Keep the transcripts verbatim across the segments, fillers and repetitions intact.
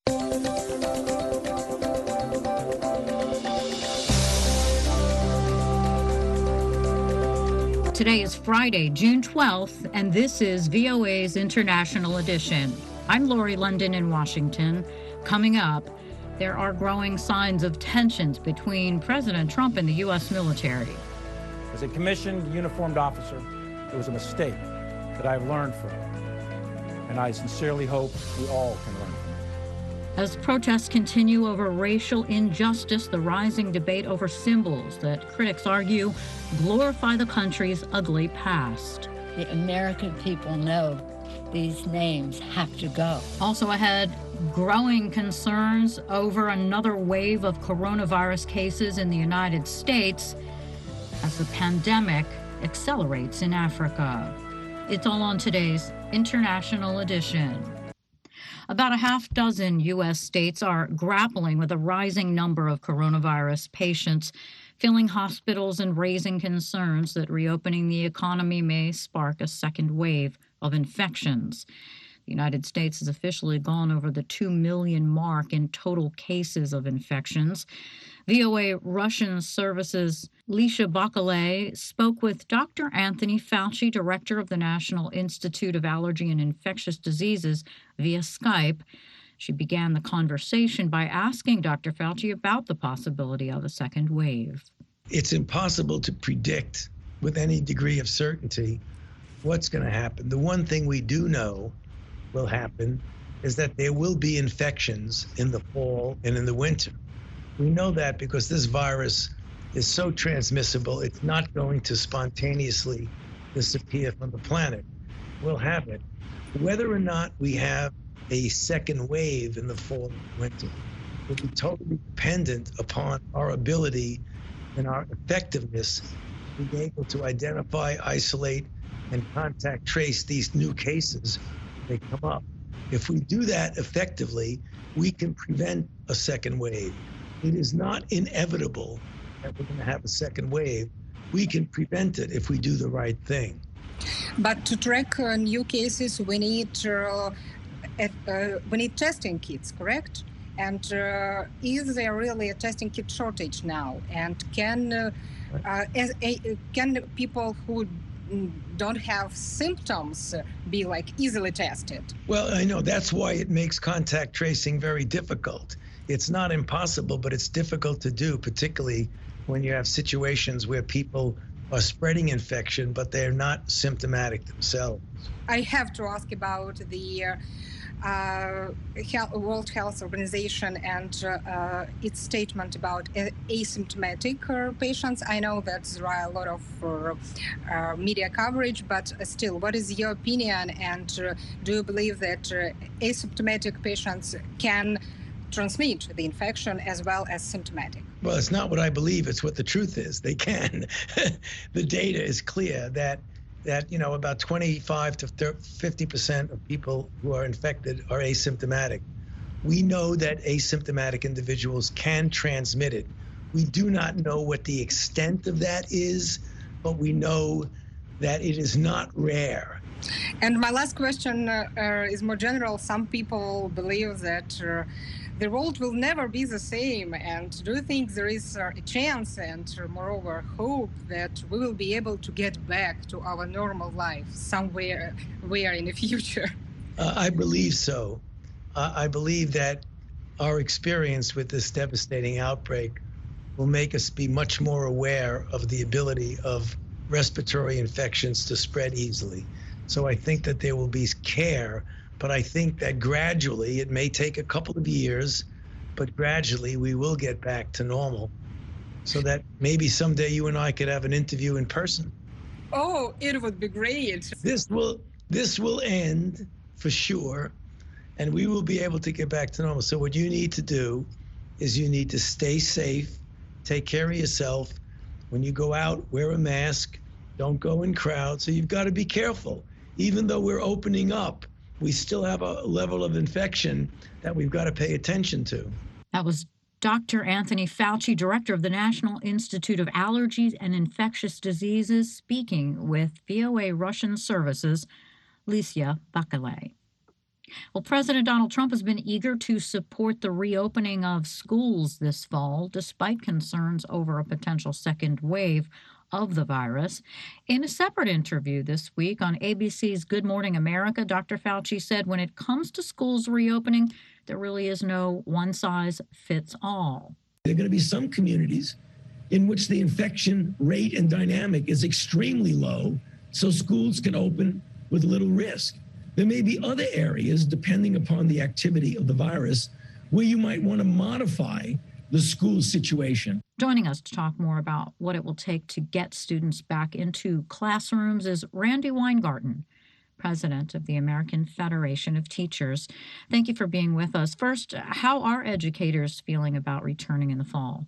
Today is Friday, June twelfth, and this is V O A's International Edition. I'm Lori London in Washington. Coming up, there are growing signs of tensions between President Trump and the U S military. As a commissioned uniformed officer, it was a mistake that I've learned from, and I sincerely hope we all can learn from it. As protests continue over racial injustice, the rising debate over symbols that critics argue glorify the country's ugly past. The American people know these names have to go. Also ahead, growing concerns over another wave of coronavirus cases in the United States as the pandemic accelerates in Africa. It's all on today's International Edition. About a half dozen U S states are grappling with a rising number of coronavirus patients, filling hospitals and raising concerns that reopening the economy may spark a second wave of infections. The United States has officially gone over the two million mark in total cases of infections. V O A Russian Services' Lisha Bakalay spoke with Doctor Anthony Fauci, director of the National Institute of Allergy and Infectious Diseases, via Skype. She began the conversation by asking Doctor Fauci about the possibility of a second wave. It's impossible to predict with any degree of certainty what's going to happen. The one thing we do know will happen is that there will be infections in the fall and in the winter. We know that because this virus is so transmissible, it's not going to spontaneously disappear from the planet. We'll have it. Whether or not we have a second wave in the fall and winter will be totally dependent upon our ability and our effectiveness in being able to identify, isolate, and contact trace these new cases when they come up. If we do that effectively, we can prevent a second wave. It is not inevitable that we're going to have a second wave. We can prevent it if we do the right thing. But to track uh, new cases, we need uh, at, uh, we need testing kits, correct? And uh, is there really a testing kit shortage now? And can uh, uh, as a, can people who don't have symptoms be like easily tested? Well, I know that's why it makes contact tracing very difficult. It's not impossible, but it's difficult to do, particularly when you have situations where people are spreading infection, but they're not symptomatic themselves. I have to ask about the uh, uh, World Health Organization and uh, uh, its statement about asymptomatic uh, patients. I know that there are a lot of uh, uh, media coverage, but still, what is your opinion? And uh, do you believe that uh, asymptomatic patients can transmit the infection as well as symptomatic? Well, it's not what I believe, it's what the truth is. They can. The data is clear that that you know about twenty-five to fifty percent of people who are infected are asymptomatic. We know that asymptomatic individuals can transmit it. We do not know what the extent of that is, but we know that it is not rare. And my last question uh, uh, is more general. Some people believe that uh, the world will never be the same. And do you think there is uh, a chance and uh, moreover hope that we will be able to get back to our normal life somewhere where in the future? Uh, I believe so. Uh, I believe that our experience with this devastating outbreak will make us be much more aware of the ability of respiratory infections to spread easily. So I think that there will be care, but I think that gradually, it may take a couple of years, but gradually we will get back to normal so that maybe someday you and I could have an interview in person. Oh, it would be great. This will, this will end for sure, and we will be able to get back to normal. So what you need to do is you need to stay safe, take care of yourself. When you go out, wear a mask, don't go in crowds. So you've got to be careful. Even though we're opening up, we still have a level of infection that we've got to pay attention to. That was Doctor Anthony Fauci, director of the National Institute of Allergies and Infectious Diseases, speaking with V O A Russian Services' Lisha Bakalay. Well, President Donald Trump has been eager to support the reopening of schools this fall, despite concerns over a potential second wave of the virus. In a separate interview this week on A B C's Good Morning America, Doctor Fauci said when it comes to schools reopening, there really is no one-size-fits-all. There are going to be some communities in which the infection rate and dynamic is extremely low, so schools can open with little risk. There may be other areas, depending upon the activity of the virus, where you might want to modify the school situation. Joining us to talk more about what it will take to get students back into classrooms is Randi Weingarten, president of the American Federation of Teachers. Thank you for being with us. First, how are educators feeling about returning in the fall?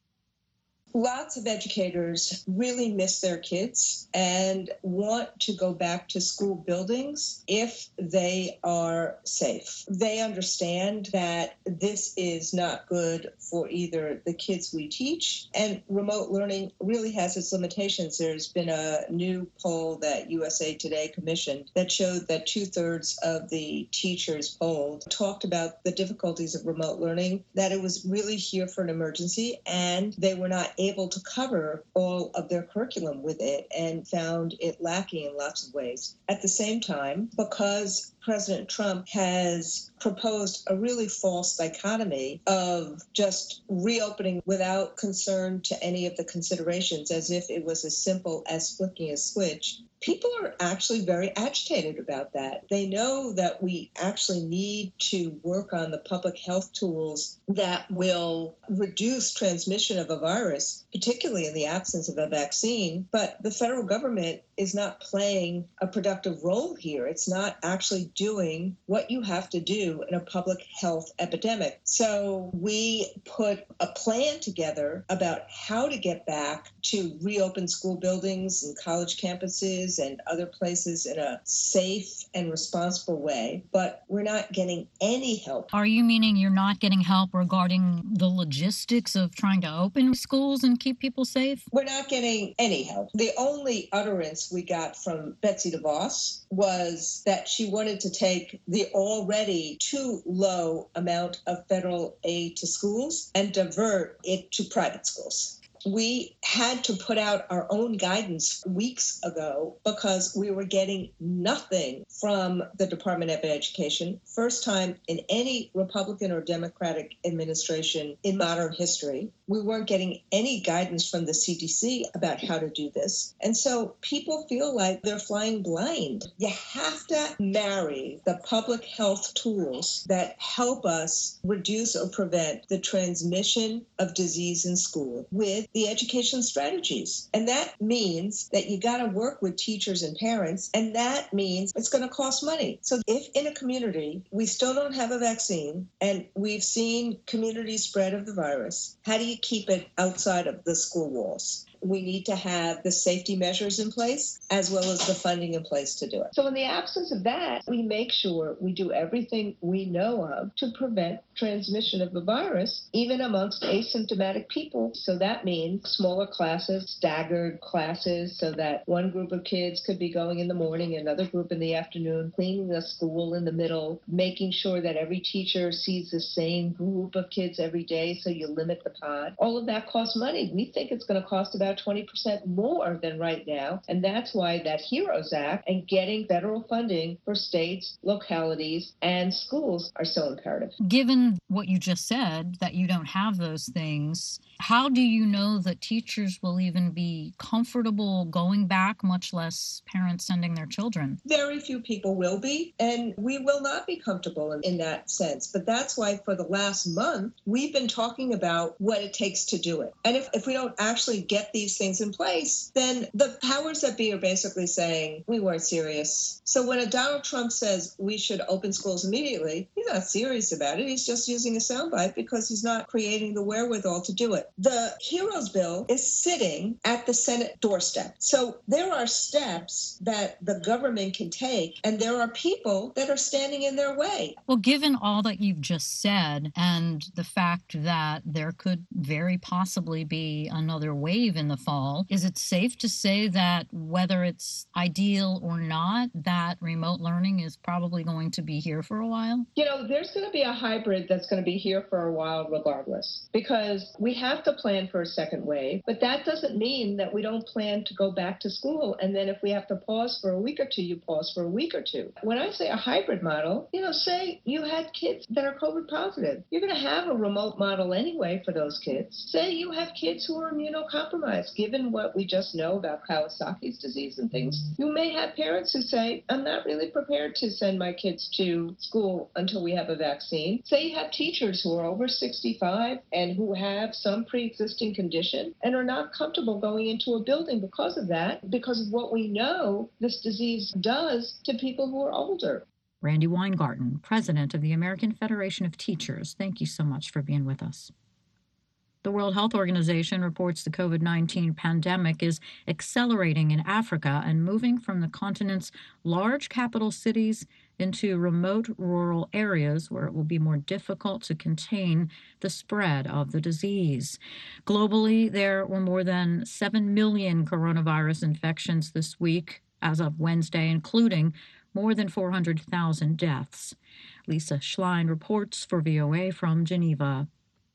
Lots of educators really miss their kids and want to go back to school buildings if they are safe. They understand that this is not good for either the kids we teach, and remote learning really has its limitations. There's been a new poll that U S A Today commissioned that showed that two-thirds of the teachers polled talked about the difficulties of remote learning, that it was really here for an emergency, and they were not able able to cover all of their curriculum with it and found it lacking in lots of ways. At the same time, because President Trump has proposed a really false dichotomy of just reopening without concern to any of the considerations, as if it was as simple as flicking a switch, people are actually very agitated about that. They know that we actually need to work on the public health tools that will reduce transmission of a virus, particularly in the absence of a vaccine. But the federal government is not playing a productive role here. It's not actually doing what you have to do in a public health epidemic. So we put a plan together about how to get back to reopen school buildings and college campuses and other places in a safe and responsible way, but we're not getting any help. Are you meaning you're not getting help regarding the logistics of trying to open schools and keep people safe? We're not getting any help. The only utterance we got from Betsy DeVos was that she wanted to take the already too low amount of federal aid to schools and divert it to private schools. We had to put out our own guidance weeks ago because we were getting nothing from the Department of Education. First time in any Republican or Democratic administration in modern history. We weren't getting any guidance from the C D C about how to do this. And so people feel like they're flying blind. You have to marry the public health tools that help us reduce or prevent the transmission of disease in school with the education strategies. And that means that you got to work with teachers and parents, and that means it's going to cost money. So if in a community we still don't have a vaccine and we've seen community spread of the virus, how do you keep it outside of the school walls? We need to have the safety measures in place as well as the funding in place to do it. So in the absence of that, we make sure we do everything we know of to prevent transmission of the virus, even amongst asymptomatic people. So that means smaller classes, staggered classes, so that one group of kids could be going in the morning, another group in the afternoon, cleaning the school in the middle, making sure that every teacher sees the same group of kids every day, so you limit the pod. All of that costs money. We think it's going to cost about twenty percent more than right now. And that's why that HEROES Act and getting federal funding for states, localities, and schools are so imperative. Given what you just said, that you don't have those things, how do you know that teachers will even be comfortable going back, much less parents sending their children? Very few people will be, and we will not be comfortable in, in that sense. But that's why for the last month, we've been talking about what it takes to do it. And if, if we don't actually get these things in place, then the powers that be are basically saying, we weren't serious. So when a Donald Trump says we should open schools immediately, he's not serious about it. He's just using a soundbite because he's not creating the wherewithal to do it. The HEROES bill is sitting at the Senate doorstep. So there are steps that the government can take, and there are people that are standing in their way. Well, given all that you've just said and the fact that there could very possibly be another wave in in the fall. Is it safe to say that whether it's ideal or not, that remote learning is probably going to be here for a while? You know, there's going to be a hybrid that's going to be here for a while regardless, because we have to plan for a second wave, but that doesn't mean that we don't plan to go back to school. And then if we have to pause for a week or two, you pause for a week or two. When I say a hybrid model, you know, say you had kids that are COVID positive. You're going to have a remote model anyway for those kids. Say you have kids who are immunocompromised, given what we just know about Kawasaki's disease and things. You may have parents who say, I'm not really prepared to send my kids to school until we have a vaccine. Say you have teachers who are over sixty-five and who have some pre-existing condition and are not comfortable going into a building because of that, because of what we know this disease does to people who are older. Randi Weingarten, president of the American Federation of Teachers, thank you so much for being with us. The World Health Organization reports the COVID nineteen pandemic is accelerating in Africa and moving from the continent's large capital cities into remote rural areas where it will be more difficult to contain the spread of the disease. Globally, there were more than seven million coronavirus infections this week as of Wednesday, including more than four hundred thousand deaths. Lisa Schlein reports for V O A from Geneva.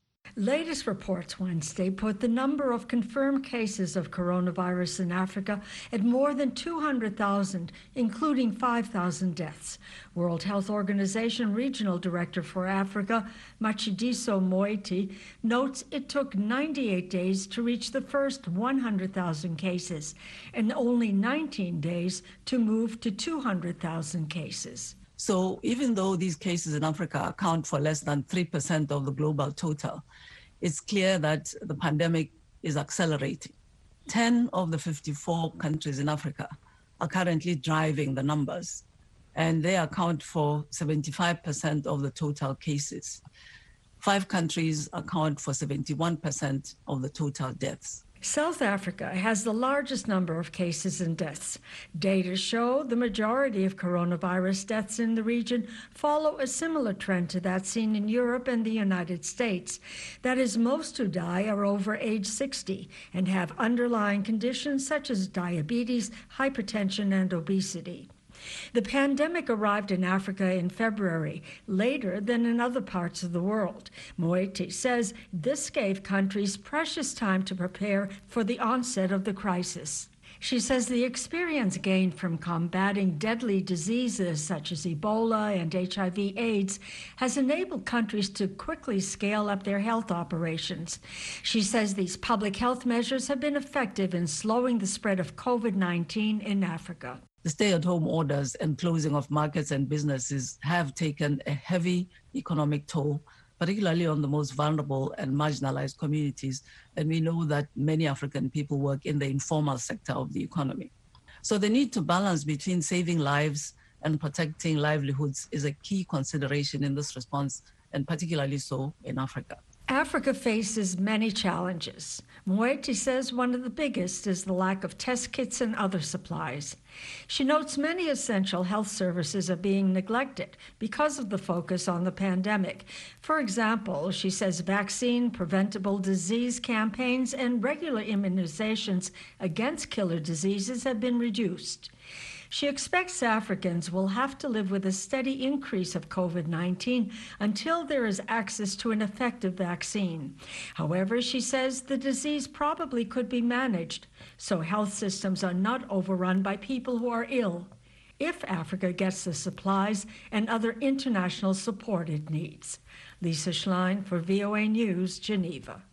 Latest reports Wednesday put the number of confirmed cases of coronavirus in Africa at more than two hundred thousand, including five thousand deaths. World Health Organization Regional Director for Africa, Matshidiso Moeti, notes it took ninety-eight days to reach the first one hundred thousand cases and only nineteen days to move to two hundred thousand cases. So even though these cases in Africa account for less than three percent of the global total, it's clear that the pandemic is accelerating. ten of the fifty-four countries in Africa are currently driving the numbers, and they account for seventy-five percent of the total cases. Five countries account for seventy-one percent of the total deaths. South Africa has the largest number of cases and deaths. Data show the majority of coronavirus deaths in the region follow a similar trend to that seen in Europe and the United States. That is, most who die are over age sixty and have underlying conditions such as diabetes, hypertension, and obesity. The pandemic arrived in Africa in February, later than in other parts of the world. Moeti says this gave countries precious time to prepare for the onset of the crisis. She says the experience gained from combating deadly diseases such as Ebola and H I V AIDS has enabled countries to quickly scale up their health operations. She says these public health measures have been effective in slowing the spread of COVID nineteen in Africa. The stay-at-home orders and closing of markets and businesses have taken a heavy economic toll, particularly on the most vulnerable and marginalized communities. And we know that many African people work in the informal sector of the economy. So the need to balance between saving lives and protecting livelihoods is a key consideration in this response, and particularly so in Africa. Africa faces many challenges. Moeti says one of the biggest is the lack of test kits and other supplies. She notes many essential health services are being neglected because of the focus on the pandemic. For example, she says vaccine, preventable disease campaigns, and regular immunizations against killer diseases have been reduced. She expects Africans will have to live with a steady increase of COVID nineteen until there is access to an effective vaccine. However, she says the disease probably could be managed, so health systems are not overrun by people who are ill, if Africa gets the supplies and other international support it needs. Lisa Schlein for V O A News, Geneva.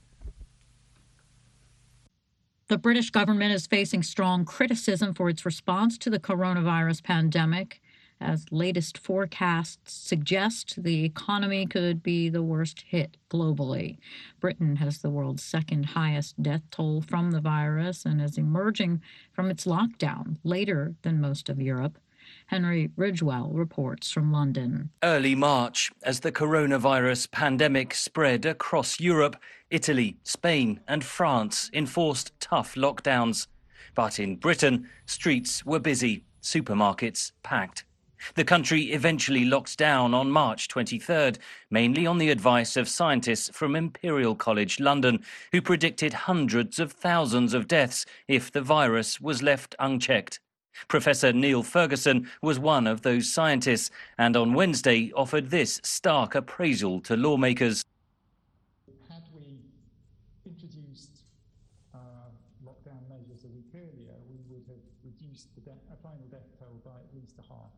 The British government is facing strong criticism for its response to the coronavirus pandemic, as latest forecasts suggest the economy could be the worst hit globally. Britain has the world's second highest death toll from the virus and is emerging from its lockdown later than most of Europe. Henry Ridgewell reports from London. Early March, as the coronavirus pandemic spread across Europe, Italy, Spain and France enforced tough lockdowns. But in Britain, streets were busy, supermarkets packed. The country eventually locked down on March twenty-third, mainly on the advice of scientists from Imperial College London, who predicted hundreds of thousands of deaths if the virus was left unchecked. Professor Neil Ferguson was one of those scientists, and on Wednesday offered this stark appraisal to lawmakers. Had we introduced uh, lockdown measures a week earlier, we would have reduced the de- final death toll by at least a half.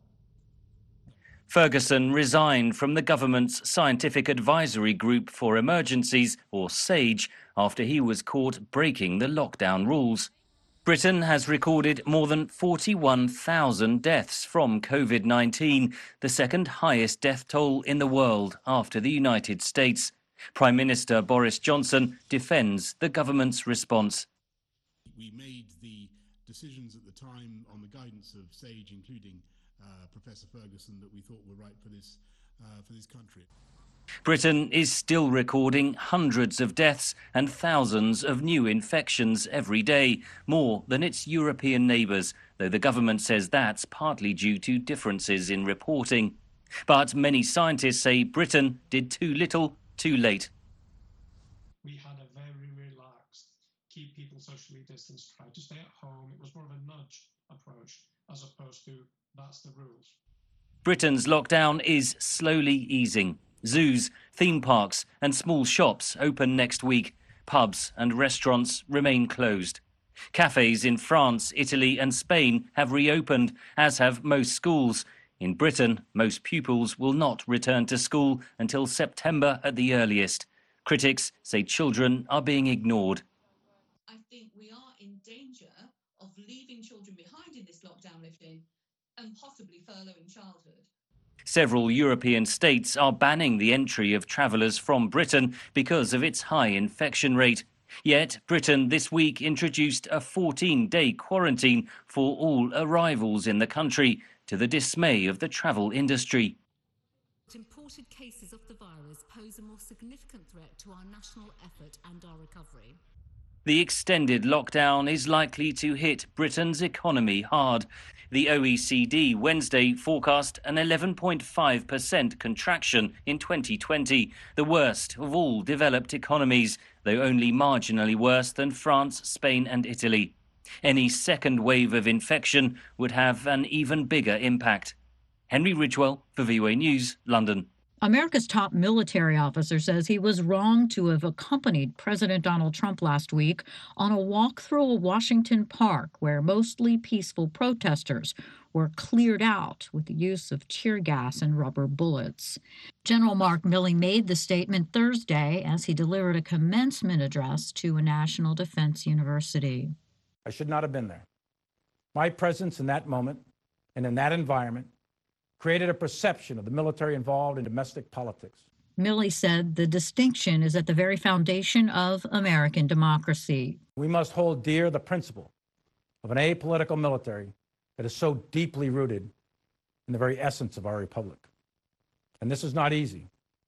Ferguson resigned from the government's Scientific Advisory Group for Emergencies, or SAGE, after he was caught breaking the lockdown rules. Britain has recorded more than forty-one thousand deaths from COVID nineteen, the second highest death toll in the world after the United States. Prime Minister Boris Johnson defends the government's response. We made the decisions at the time on the guidance of SAGE, including uh, Professor Ferguson, that we thought were right for this, uh, for this country. Britain is still recording hundreds of deaths and thousands of new infections every day, more than its European neighbours, though the government says that's partly due to differences in reporting. But many scientists say Britain did too little, too late. We had a very relaxed, keep people socially distanced, try to stay at home. It was more of a nudge approach as opposed to that's the rules. Britain's lockdown is slowly easing. Zoos, theme parks and small shops open next week. Pubs and restaurants remain closed. Cafes in France, Italy and Spain have reopened, as have most schools. In Britain, most pupils will not return to school until September at the earliest. Critics say children are being ignored. I think we are in danger of leaving children behind in this lockdown lifting and possibly furloughing childhood. Several European states are banning the entry of travellers from Britain because of its high infection rate. Yet Britain this week introduced a fourteen-day quarantine for all arrivals in the country, to the dismay of the travel industry. Imported cases of the virus pose a more significant threat to our national effort and our recovery. The extended lockdown is likely to hit Britain's economy hard. The O E C D Wednesday forecast an eleven point five percent contraction in twenty twenty, the worst of all developed economies, though only marginally worse than France, Spain and Italy. Any second wave of infection would have an even bigger impact. Henry Ridgewell for V O A News, London. America's top military officer says he was wrong to have accompanied President Donald Trump last week on a walk through a Washington park where mostly peaceful protesters were cleared out with the use of tear gas and rubber bullets. General Mark Milley made the statement Thursday as he delivered a commencement address to a national defense university. I should not have been there. My presence in that moment and in that environment created a perception of the military involved in domestic politics. Milley said the distinction is at the very foundation of American democracy. We must hold dear the principle of an apolitical military that is so deeply rooted in the very essence of our republic. And this is not easy.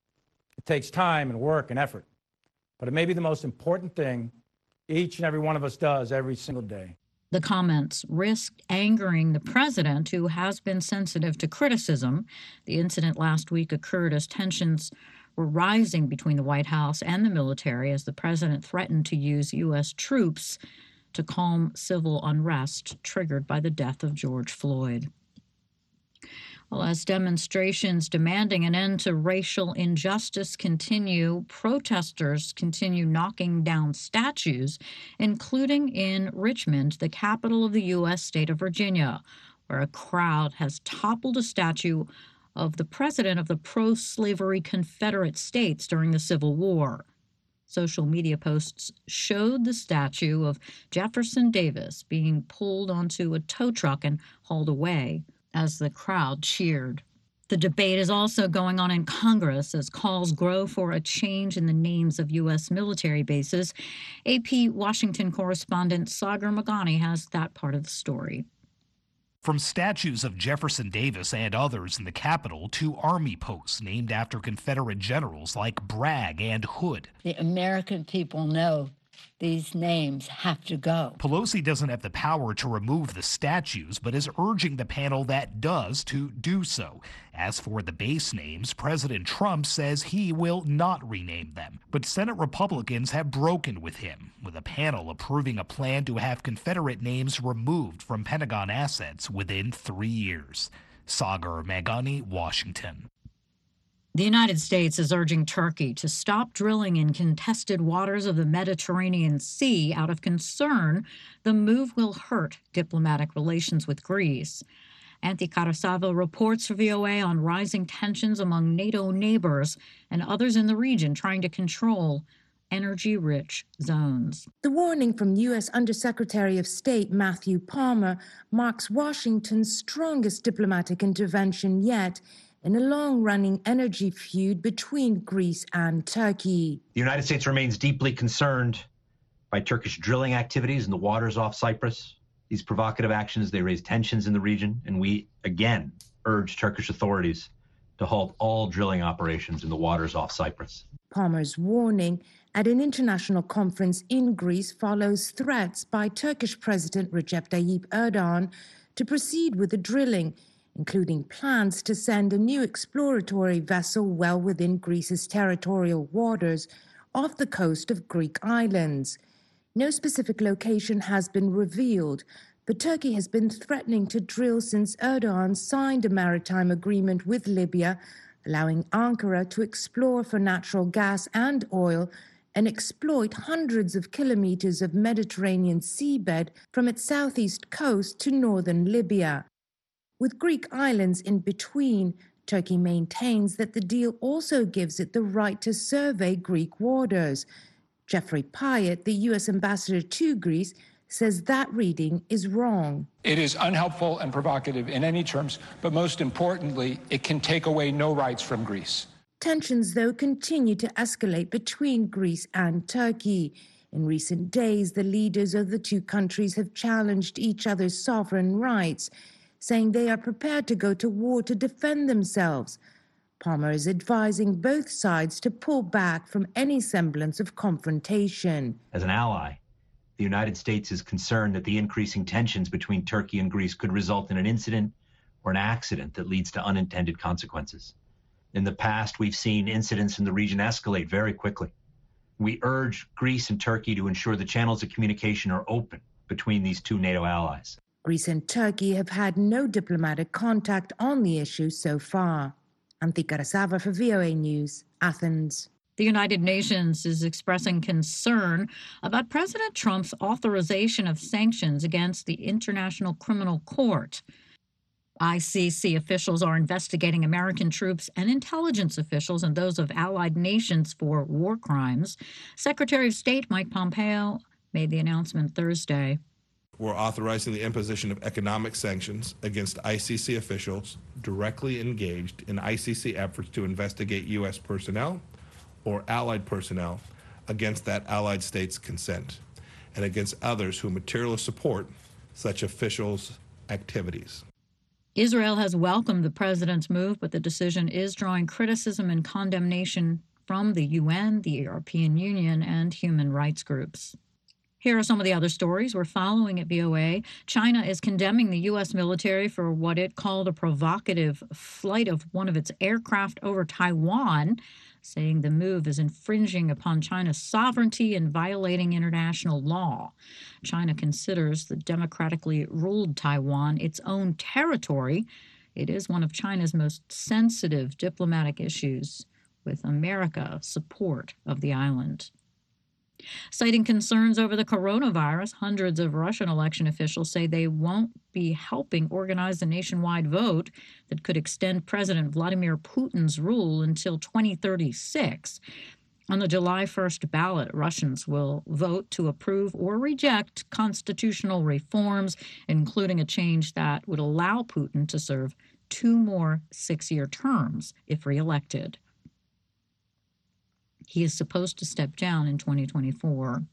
It takes time and work and effort, but it may be the most important thing each and every one of us does every single day. The comments risked angering the president, who has been sensitive to criticism. The incident last week occurred as tensions were rising between the White House and the military as the president threatened to use U S troops to calm civil unrest triggered by the death of George Floyd. Well, as demonstrations demanding an end to racial injustice continue, protesters continue knocking down statues, including in Richmond, the capital of the U S state of Virginia, where a crowd has toppled a statue of the president of the pro-slavery Confederate States during the Civil War. Social media posts showed the statue of Jefferson Davis being pulled onto a tow truck and hauled away as the crowd cheered. The debate is also going on in Congress as calls grow for a change in the names of U S military bases. A P Washington correspondent Sagar Meghani has that part of the story. From statues of Jefferson Davis and others in the Capitol to army posts named after Confederate generals like Bragg and Hood. The American people know These names have to go. Pelosi doesn't have the power to remove the statues, but is urging the panel that does to do so. As for the base names, President Trump says he will not rename them. But Senate Republicans have broken with him, with a panel approving a plan to have Confederate names removed from Pentagon assets within three years. Sagar Meghani, Washington. The United States is urging Turkey to stop drilling in contested waters of the Mediterranean Sea out of concern the move will hurt diplomatic relations with Greece. Anthi Karasava reports for V O A on rising tensions among NATO neighbors and others in the region trying to control energy-rich zones. The warning from U S Undersecretary of State Matthew Palmer marks Washington's strongest diplomatic intervention yet in a long-running energy feud between Greece and Turkey. The United States remains deeply concerned by Turkish drilling activities in the waters off Cyprus. These provocative actions, they raise tensions in the region, and we again urge Turkish authorities to halt all drilling operations in the waters off Cyprus. Palmer's warning at an international conference in Greece follows threats by Turkish President Recep Tayyip Erdogan to proceed with the drilling, including plans to send a new exploratory vessel well within Greece's territorial waters off the coast of Greek islands. No specific location has been revealed, but Turkey has been threatening to drill since Erdogan signed a maritime agreement with Libya, allowing Ankara to explore for natural gas and oil and exploit hundreds of kilometers of Mediterranean seabed from its southeast coast to northern Libya. With Greek islands in between, Turkey maintains that the deal also gives it the right to survey Greek waters. Jeffrey Pyatt, the U S ambassador to Greece, says that reading is wrong. It is unhelpful and provocative in any terms, but most importantly, it can take away no rights from Greece. Tensions, though, continue to escalate between Greece and Turkey. In recent days, the leaders of the two countries have challenged each other's sovereign rights, saying they are prepared to go to war to defend themselves. Palmer is advising both sides to pull back from any semblance of confrontation. As an ally, the United States is concerned that the increasing tensions between Turkey and Greece could result in an incident or an accident that leads to unintended consequences. In the past, we've seen incidents in the region escalate very quickly. We urge Greece and Turkey to ensure the channels of communication are open between these two NATO allies. Greece and Turkey have had no diplomatic contact on the issue so far. Anthi Karasava for V O A News, Athens. The United Nations is expressing concern about President Trump's authorization of sanctions against the International Criminal Court. I C C officials are investigating American troops and intelligence officials and those of allied nations for war crimes. Secretary of State Mike Pompeo made the announcement Thursday. We're authorizing the imposition of economic sanctions against I C C officials directly engaged in I C C efforts to investigate U S personnel or allied personnel against that allied state's consent, and against others who materially support such officials' activities. Israel has welcomed the president's move, but the decision is drawing criticism and condemnation from the U N, the European Union, and human rights groups. Here are some of the other stories we're following at V O A. China is condemning the U S military for what it called a provocative flight of one of its aircraft over Taiwan, saying the move is infringing upon China's sovereignty and violating international law. China considers the democratically ruled Taiwan its own territory. It is one of China's most sensitive diplomatic issues, with America's support of the island. Citing concerns over the coronavirus, hundreds of Russian election officials say they won't be helping organize a nationwide vote that could extend President Vladimir Putin's rule until twenty thirty-six. On the July first ballot, Russians will vote to approve or reject constitutional reforms, including a change that would allow Putin to serve two more six-year terms if reelected. He is supposed to step down in twenty twenty-four.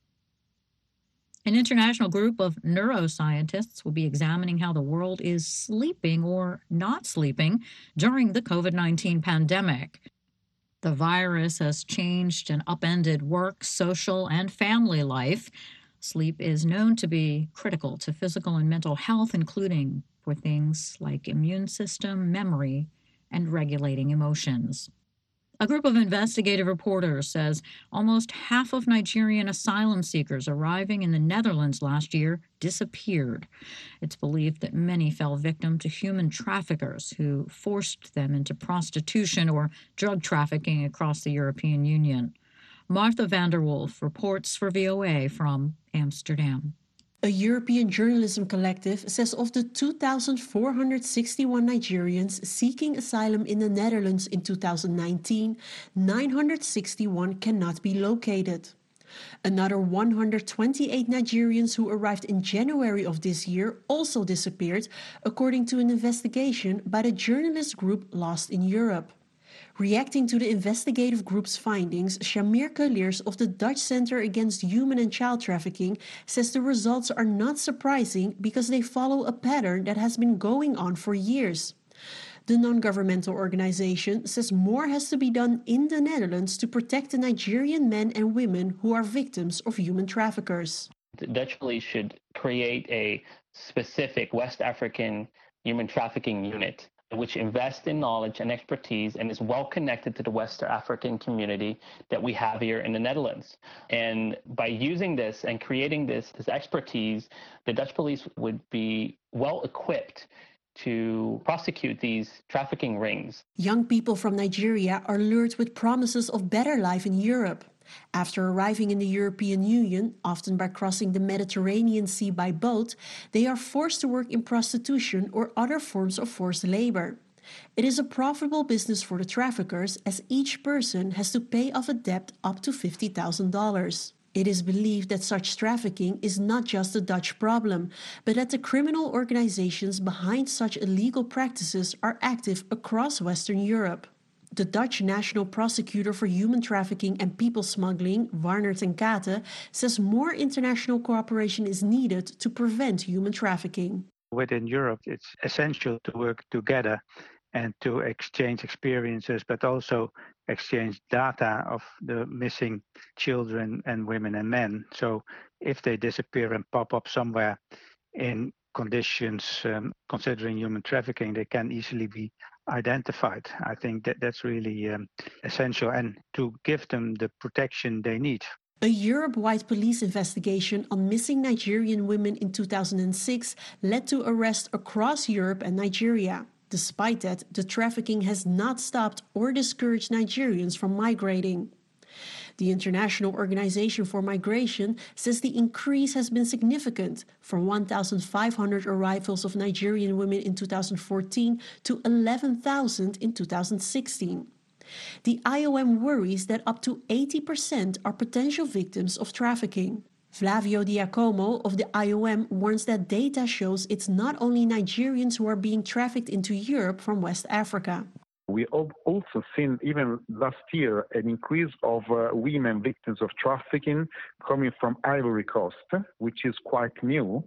An international group of neuroscientists will be examining how the world is sleeping or not sleeping during the COVID nineteen pandemic. The virus has changed and upended work, social, and family life. Sleep is known to be critical to physical and mental health, including for things like immune system, memory, and regulating emotions. A group of investigative reporters says almost half of Nigerian asylum seekers arriving in the Netherlands last year disappeared. It's believed that many fell victim to human traffickers who forced them into prostitution or drug trafficking across the European Union. Martha van der Wolf reports for V O A from Amsterdam. A European journalism collective says of the two thousand four hundred sixty-one Nigerians seeking asylum in the Netherlands in two thousand nineteen, nine hundred sixty-one cannot be located. Another one hundred twenty-eight Nigerians who arrived in January of this year also disappeared, according to an investigation by the journalist group Lost in Europe. Reacting to the investigative group's findings, Shamir Kaliers of the Dutch Center Against Human and Child Trafficking says the results are not surprising because they follow a pattern that has been going on for years. The non-governmental organization says more has to be done in the Netherlands to protect the Nigerian men and women who are victims of human traffickers. The Dutch police should create a specific West African human trafficking unit which invests in knowledge and expertise and is well connected to the West African community that we have here in the Netherlands. And by using this and creating this, this expertise, the Dutch police would be well equipped to prosecute these trafficking rings. Young people from Nigeria are lured with promises of better life in Europe. After arriving in the European Union, often by crossing the Mediterranean Sea by boat, they are forced to work in prostitution or other forms of forced labor. It is a profitable business for the traffickers, as each person has to pay off a debt up to fifty thousand dollars. It is believed that such trafficking is not just a Dutch problem, but that the criminal organizations behind such illegal practices are active across Western Europe. The Dutch National Prosecutor for Human Trafficking and People Smuggling, Warner ten Kate, says more international cooperation is needed to prevent human trafficking. Within Europe, it's essential to work together and to exchange experiences, but also exchange data of the missing children and women and men. So if they disappear and pop up somewhere in conditions um, considering human trafficking, they can easily be identified. I think that that's really um, essential, and to give them the protection they need. A Europe-wide police investigation on missing Nigerian women in two thousand six led to arrests across Europe and Nigeria. Despite that, the trafficking has not stopped or discouraged Nigerians from migrating. The International Organization for Migration says the increase has been significant, from one thousand five hundred arrivals of Nigerian women in two thousand fourteen to eleven thousand in two thousand sixteen. The I O M worries that up to eighty percent are potential victims of trafficking. Flavio Diacomo of the I O M warns that data shows it's not only Nigerians who are being trafficked into Europe from West Africa. We have also seen, even last year, an increase of uh, women victims of trafficking coming from Ivory Coast, which is quite new,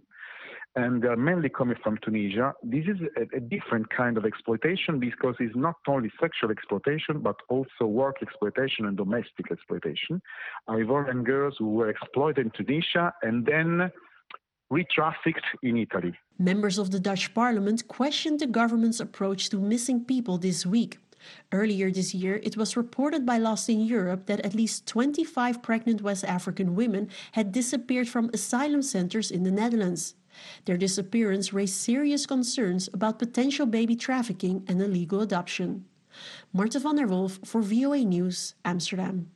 and uh, mainly coming from Tunisia. This is a, a different kind of exploitation because it's not only sexual exploitation, but also work exploitation and domestic exploitation. Ivorian girls who were exploited in Tunisia and then re-trafficked in Italy. Members of the Dutch parliament questioned the government's approach to missing people this week. Earlier this year, it was reported by Lost in Europe that at least twenty-five pregnant West African women had disappeared from asylum centers in the Netherlands. Their disappearance raised serious concerns about potential baby trafficking and illegal adoption. Marta van der Wolf for V O A News, Amsterdam.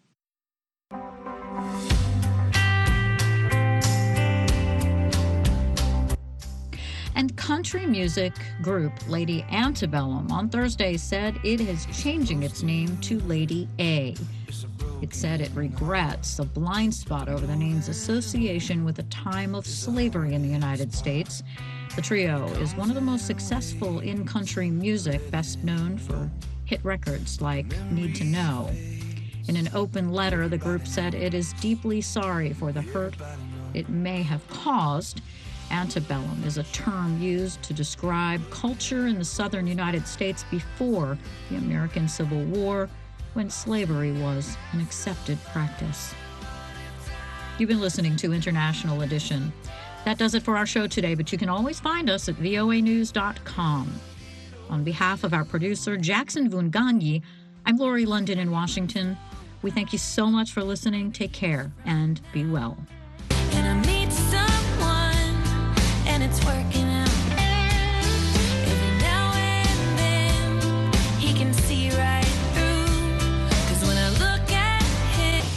And country music group Lady Antebellum on Thursday said it is changing its name to Lady A. It said it regrets a blind spot over the name's association with a time of slavery in the United States. The trio is one of the most successful in country music, best known for hit records like Need to Know. In an open letter, the group said it is deeply sorry for the hurt it may have caused. Antebellum is a term used to describe culture in the southern United States before the American Civil War, when slavery was an accepted practice. You've been listening to International Edition. That does it for our show today, but you can always find us at V O A news dot com. On behalf of our producer, Jackson Vunganyi, I'm Lori London in Washington. We thank you so much for listening. Take care and be well.